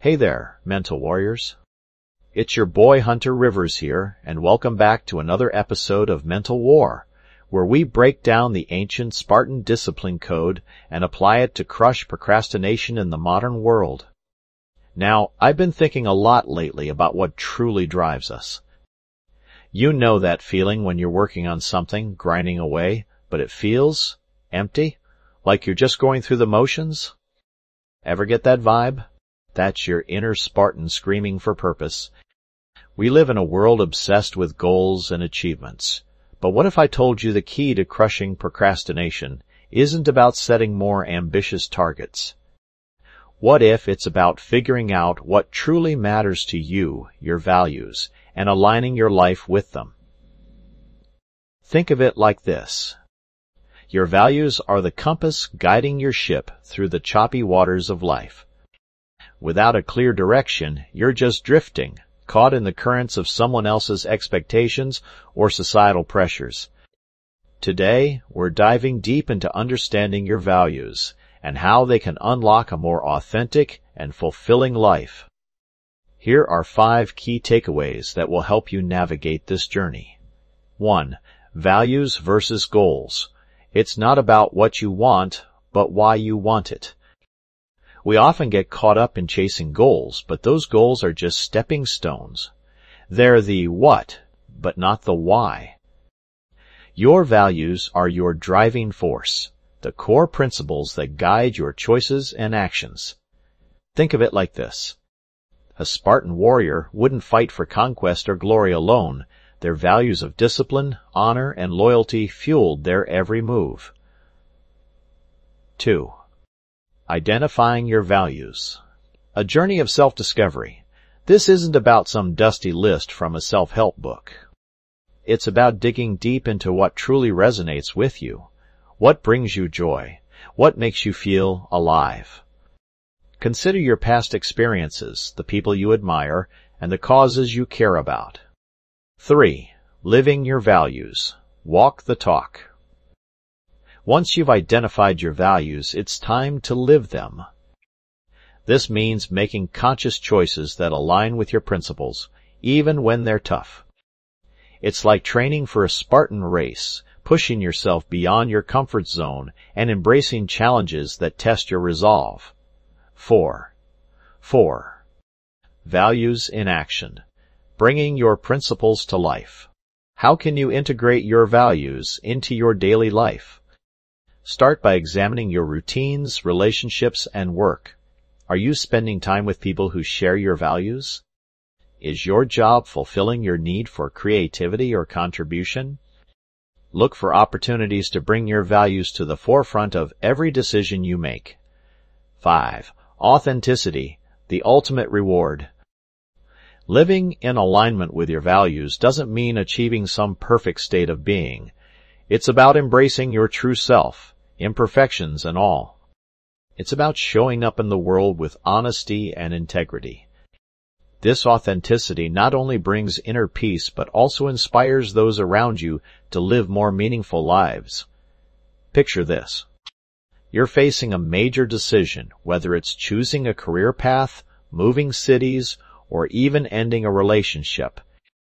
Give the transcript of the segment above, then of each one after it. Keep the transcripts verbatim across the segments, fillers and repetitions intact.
Hey there, Mental Warriors. It's your boy Hunter Rivers here, and welcome back to another episode of Mental War, where we break down the ancient Spartan discipline code and apply it to crush procrastination in the modern world. Now, I've been thinking a lot lately about what truly drives us. You know that feeling when you're working on something, grinding away, but it feels empty, like you're just going through the motions? Ever get that vibe? That's your inner Spartan screaming for purpose. We live in a world obsessed with goals and achievements. But what if I told you the key to crushing procrastination isn't about setting more ambitious targets? What if it's about figuring out what truly matters to you, your values, and aligning your life with them? Think of it like this. Your values are the compass guiding your ship through the choppy waters of life. Without a clear direction, you're just drifting, caught in the currents of someone else's expectations or societal pressures. Today, we're diving deep into understanding your values and how they can unlock a more authentic and fulfilling life. Here are five key takeaways that will help you navigate this journey. One. Values versus goals. It's not about what you want, but why you want it. We often get caught up in chasing goals, but those goals are just stepping stones. They're the what, but not the why. Your values are your driving force, the core principles that guide your choices and actions. Think of it like this. A Spartan warrior wouldn't fight for conquest or glory alone. Their values of discipline, honor, and loyalty fueled their every move. Two. Identifying your values. A journey of self-discovery. This isn't about some dusty list from a self-help book. It's about digging deep into what truly resonates with you. What brings you joy? What makes you feel alive? Consider your past experiences, the people you admire, and the causes you care about. Three. Living your values. Walk the talk. Once you've identified your values, it's time to live them. This means making conscious choices that align with your principles, even when they're tough. It's like training for a Spartan race, pushing yourself beyond your comfort zone and embracing challenges that test your resolve. Four. Four. Values in action. Bringing your principles to life. How can you integrate your values into your daily life? Start by examining your routines, relationships, and work. Are you spending time with people who share your values? Is your job fulfilling your need for creativity or contribution? Look for opportunities to bring your values to the forefront of every decision you make. Five. Authenticity, the ultimate reward. Living in alignment with your values doesn't mean achieving some perfect state of being. It's about embracing your true self, imperfections and all. It's about showing up in the world with honesty and integrity. This authenticity not only brings inner peace but also inspires those around you to live more meaningful lives. Picture this. You're facing a major decision, whether it's choosing a career path, moving cities, or even ending a relationship.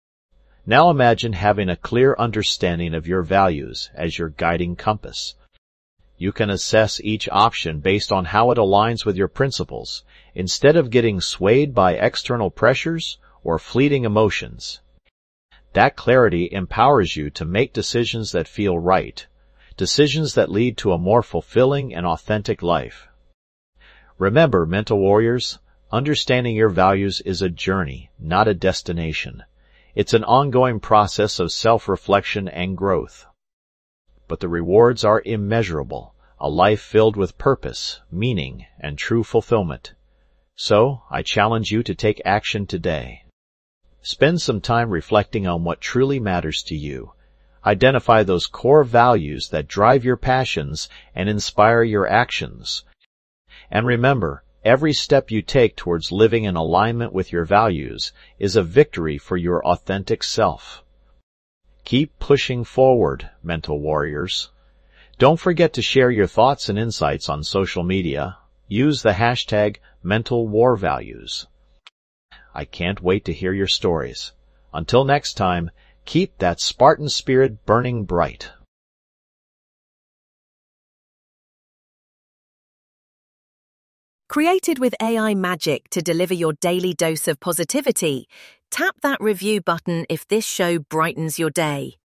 Now imagine having a clear understanding of your values as your guiding compass. You can assess each option based on how it aligns with your principles, instead of getting swayed by external pressures or fleeting emotions. That clarity empowers you to make decisions that feel right, decisions that lead to a more fulfilling and authentic life. Remember, Mental Warriors, understanding your values is a journey, not a destination. It's an ongoing process of self-reflection and growth. But the rewards are immeasurable, a life filled with purpose, meaning, and true fulfillment. So, I challenge you to take action today. Spend some time reflecting on what truly matters to you. Identify those core values that drive your passions and inspire your actions. And remember, every step you take towards living in alignment with your values is a victory for your authentic self. Keep pushing forward, Mental Warriors. Don't forget to share your thoughts and insights on social media. Use the hashtag Mental War Values. I can't wait to hear your stories. Until next time, keep that Spartan spirit burning bright. Created with A I magic to deliver your daily dose of positivity, tap that review button if this show brightens your day.